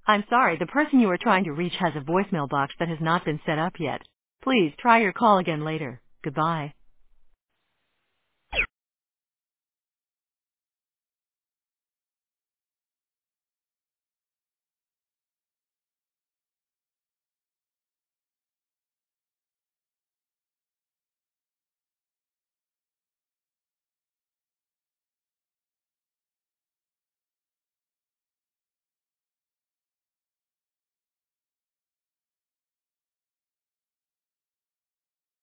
I'm sorry, the person you are trying to reach has a voicemail box that has not been set up yet. Please try your call again later. Goodbye.